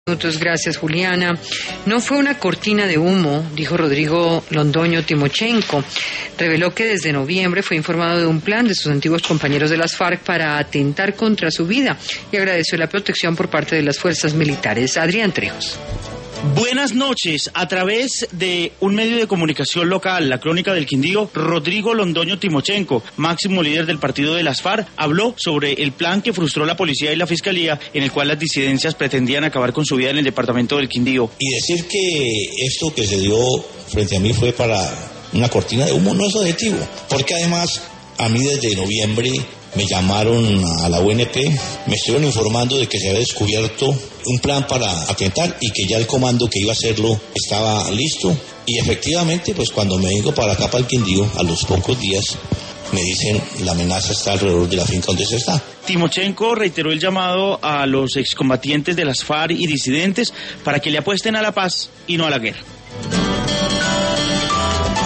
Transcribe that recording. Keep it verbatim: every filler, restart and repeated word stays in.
Minutos, gracias Juliana. No fue una cortina de humo, dijo Rodrigo Londoño Timochenko. Reveló que desde noviembre fue informado de un plan de sus antiguos compañeros de las FARC para atentar contra su vida y agradeció la protección por parte de las fuerzas militares. Adrián Trejos. Buenas noches. A través de un medio de comunicación local, La Crónica del Quindío, Rodrigo Londoño Timochenko, máximo líder del partido de las FARC, habló sobre el plan que frustró la policía y la fiscalía, en el cual las disidencias pretendían acabar con su vida en el departamento del Quindío. Y decir que esto que se dio frente a mí fue para una cortina de humo no es objetivo, porque además a mí desde noviembre me llamaron a la U N P, me estuvieron informando de que se había descubierto un plan para atentar y que ya el comando que iba a hacerlo estaba listo. Y efectivamente, pues cuando me vengo para acá, para el Quindío, a los pocos días, me dicen la amenaza está alrededor de la finca donde se está. Timochenko reiteró el llamado a los excombatientes de las FARC y disidentes para que le apuesten a la paz y no a la guerra.